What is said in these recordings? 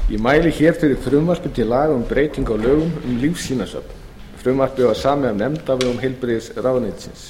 Ég mæli hér fyrir frumvarpi til laga breytingu á lögum lífsýnasöfn. Frumvarpið var samið af nefnd á vegum heilbrigðisráðuneytisins.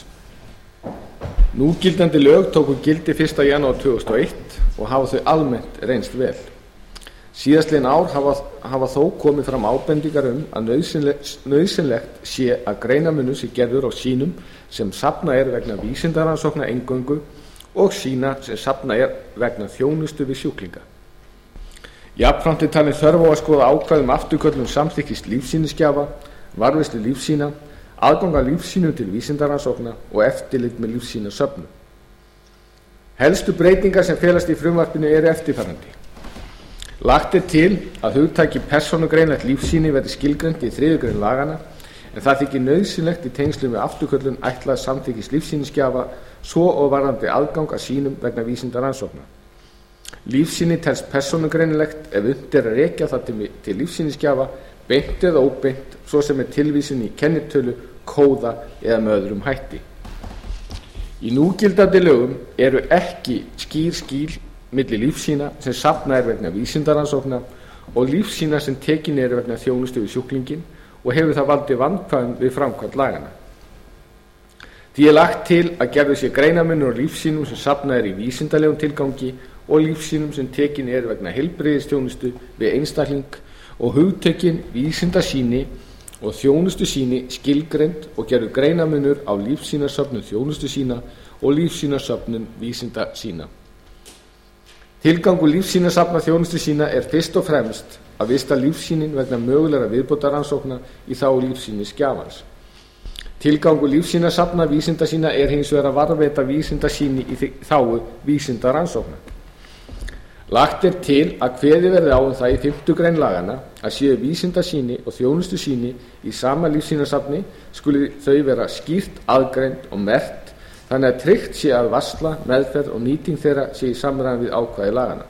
Núgildandi lög tóku gildi 1. janúar 2001 og hafa þau almennt reynst vel. Síðastliðin ár hafa þó komið fram ábendingar að nauðsynlegt sé að greinarmunur sé gerður á sýnum sem safnað er vegna vísindarannsókna eingöngu og sýna sem safnað er vegna þjónustu við sjúklinga. Jafnframt er talin þörf á að skoða ákvæði afturköllun samþykkis lífsýnisgjafa, varðveislu lífsýna, aðgang að lífsýnum til vísindarannsókna og eftirlit með lífsýnasöfnum. Helstu breytingar sem felast í frumvarpinu eru eftirfarandi. Lagt er til að hugtakið persónugreinanlegt lífsýni verði skilgreint í 3. grein laganna, en það þykir nauðsynlegt í tengslum við afturköllun ætlað samþykkis lífsýnisgjafa svo og varðandi aðgang að sýnum vegna vísindarannsókna. Lífsýni telst persónugreinanlegt ef unnt er að rekja það til lífsýnisgjafa beint eða óbeint, svo sem er tilvísun í kennitölu, kóða eða með öðrum hætti. Í núgildandi lögum eru ekki skýr skil milli lífsýna sem safnað er vegna vísindarannsókna og lífsýna sem tekin eru vegna þjónustu við sjúklinginn og hefur það valdið vandkvæðum við framkvæmd laganna. Því er lagt til að gerður sé greinarmunur á lífsýnum sem safnað er í vísindalegum tilgangi og lífsýnum sem tekin eru vegna heilbrigðisþjónustu við einstakling og hugtökin vísindasýni og þjónustusýni skilgreind og gerður greinarmunur á lífsýnasöfnun þjónustusýna og lífsýnasöfnun vísindasýna. Tilgangur lífsýnasafna þjónustusýna er fyrst og fremst að vista lífsýnin vegna mögulegra viðbótarrannsókna í þágu lífsýnisgjafans. Tilgangur lífsýnasafna vísindasýna er hins vegar að varðveita vísindasýni í þágu vísindarannsókna. Lagt er til að kveðið verði á það í 5. grein laganna að séu vísindasýni og þjónustusýni í sama lífsýnasafni skuli þau vera skýrt aðgreind og merkt þannig að tryggt sé að varsla, meðferð og nýting þeirra sé í samræmi við ákvæði laganna.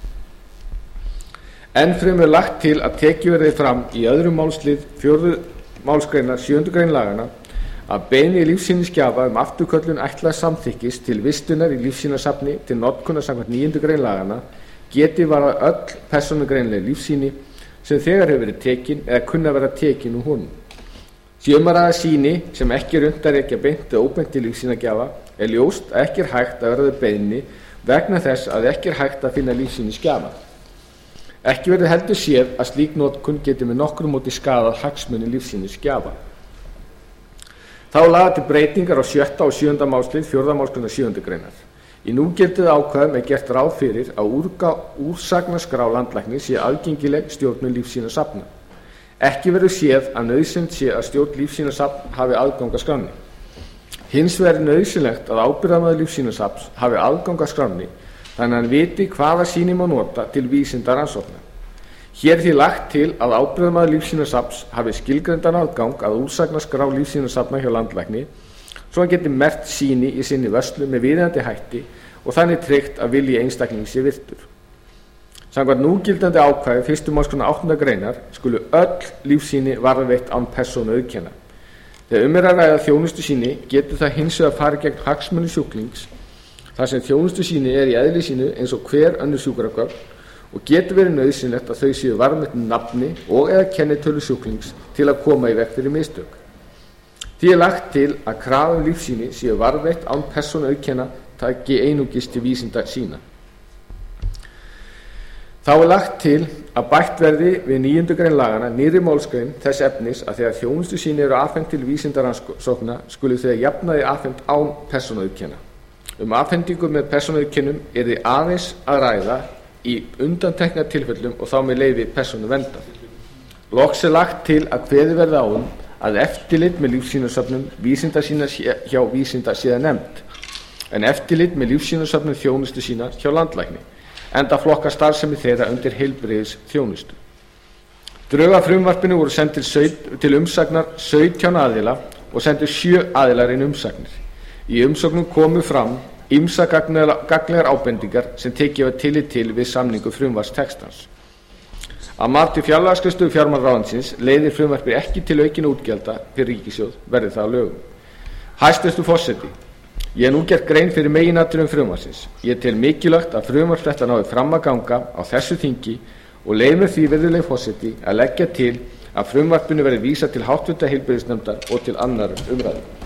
Ennfremur er lagt til að tekið verði fram í 2. málslið 4. málsgreinar 7. grein laganna að beiðni lífsýnisgjafa afturköllun ætlaðs samþykkis til vistunar í lífsýnasafni til notkunar samkvæmt 9. grein laganna geti varðað öll persónugreinanleg lífsýni sem þegar hefur verið tekin eða kunna vera tekin úr honum. Sé um að ræða sýni sem ekki er unnt að rekja beint eða óbeint til lífsýnagjafa er ljóst að ekki er hægt að verða beiðni vegna þess að ekki er hægt að finna lífsýnisgjafa. Ekki verður heldur séð að slík notkun geti með nokkrum móti skaðað hagsmuni lífsýnisgjafa. Þá er lagðar til breytingar á 6. og 7. málslið 4. málsgreinar 7. greinar. Í núgildandi ákvæðum er gert ráð fyrir að úrsagnaskrá landlæknis sé aðgengileg stjórnun lífsýnasafna. Ekki verður séð að nauðsynlegt sé að stjórn lífsýnasafn hafi aðgang að skránni. Hins vegar er nauðsynlegt að ábyrgðarmaður lífsýnasafns hafi aðgang að skránni þannig að hann viti hvaða sýni má nota til vísindarannsókna. Hér er því lagt til að ábyrgðarmaður lífsýnasafns hafi skilgreindan aðgang að úrsagnaskrá lífsýnasafna hjá landlækni svo hann geti merkt sýni í sinni vörslu með viðeigandi hætti og þannig tryggt að vilji einstaklings sé virtur. Samkvæmt núgildandi ákvæði 1. málsgreinar 8. greinar skulu öll lífsýni varðveitt án persónuauðkenna. Þegar er að ræða þjónustusýni getur það hins vegar farið gegn hagsmunum sjúklings þar sem þjónustusýni er í eðli sínu eins og hver önnur sjúkragögn og getur verið nauðsynlegt að þau séu varðveitt með nafni og eða kennitölu sjúklings til að koma í veg fyrir mistök. Því er lagt til að krafa lífsýni séu varðveitt án persónuauðkenna taki einungis til vísindasýna. Þá er lagt til að bætt verði við 9. grein laganna nýrri málsgrein þess efnis að þegar þjónustusýni eru afhent til vísindarannsókna skulu þau jafnaði afhent án persónuauðkenna. Afhendingu með persónuauðkennum yrði aðeins að ræða í undantekna tilfellum og þá með leyfi persónuverndar. Loks er lagt til að kveðið verði á að eftirlit með lífsýnasöfnum vísindasýna hjá vísindasýnanefnd en eftirlit með lífsýnasöfnum þjónustusýna hjá landlækni enda flokka starfsemi þeirra undir heilbrigðisþjónustu. Drög að frumvarpinu voru send til umsagnar 17 aðila og sendu 7 aðilar inn umsagnir. Í umsögnum komu fram ýmsar gagnlegar ábendingar sem tekið var tillit til við samningu frumvarpstextans. Að mati fjárlagaskrifstofu fjármálaráðuneytisins leiðir frumvarpið ekki til aukinna útgjalda fyrir ríkissjóð verði það að lögum. Hæstvirtur forseti, ég hef nú gert grein fyrir meginatriðum frumvarpsins. Ég tel mikilvægt að frumvarp þetta nái fram að ganga á þessu þingi og leyfi mér því, virðulegi forseti, að leggja til að frumvarpinu verði vísað til háttvirtrar heilbrigðisnefndar og til 2. umræðu.